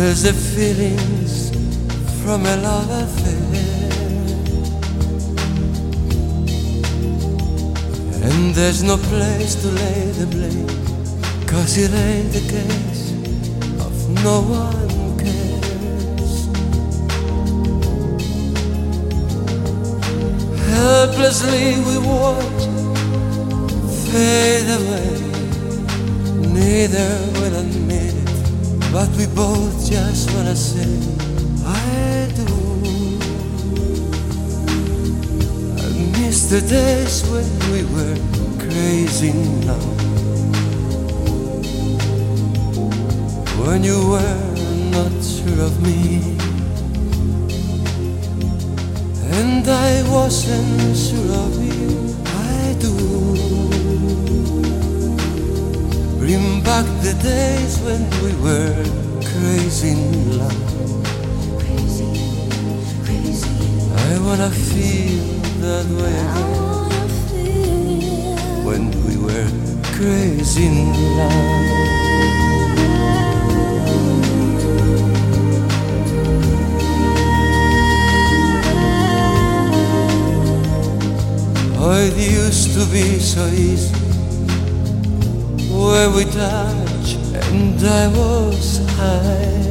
There's the feelings from a love affair, and there's no place to lay the blame, 'cause it ain't the case of no one cares. Helplessly we watch fade away, neither will admit it, but we both just wanna say I do. I miss the days when we were crazy now, when you were not sure of me, and I wasn't sure of you. I do. Bring back the days when we were crazy in love. I wanna feel that way again, when we were crazy in love. Oh, it used to be so easy when we touched and I was high.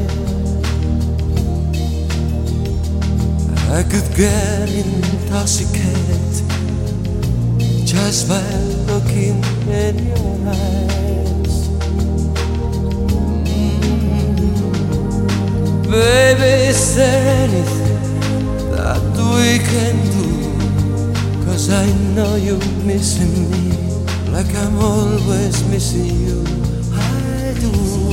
I could get intoxicated just by looking in your eyes. Baby, is there anything that we can do? 'Cause I know you're missing me, like I'm always missing you. I do.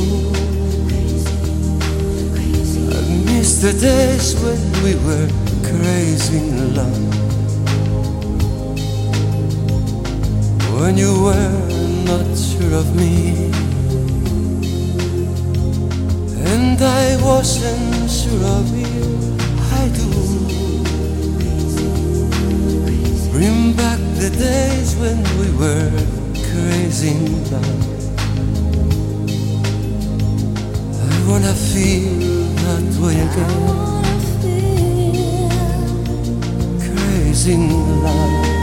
I miss the days when we were crazy in love, when you were not sure of me, and I wasn't sure of you. I do. Bring back the days when we were crazy in love. I wanna feel that way again, crazy in love.